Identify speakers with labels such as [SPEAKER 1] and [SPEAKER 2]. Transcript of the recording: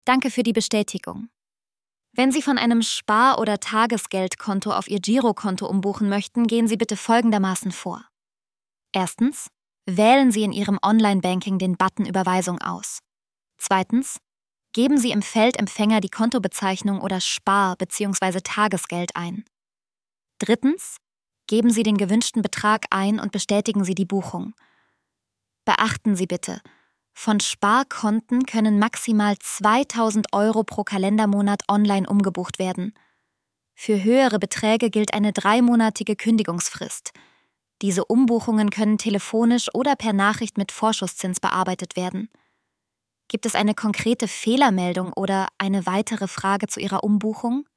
[SPEAKER 1] Danke für die Bestätigung. Wenn Sie von einem Spar- oder Tagesgeldkonto auf Ihr Girokonto umbuchen möchten, gehen Sie bitte folgendermaßen vor. Erstens, wählen Sie in Ihrem Online-Banking den Button Überweisung aus. Zweitens, geben Sie im Feld Empfänger die Kontobezeichnung oder Spar- bzw. Tagesgeld ein. Drittens, geben Sie den gewünschten Betrag ein und bestätigen Sie die Buchung. Beachten Sie bitte, von Sparkonten können maximal 2.000 € pro Kalendermonat online umgebucht werden. Für höhere Beträge gilt eine 3-monatige Kündigungsfrist. Diese Umbuchungen können telefonisch oder per Nachricht mit Vorschusszins bearbeitet werden. Gibt es eine konkrete Fehlermeldung oder eine weitere Frage zu Ihrer Umbuchung?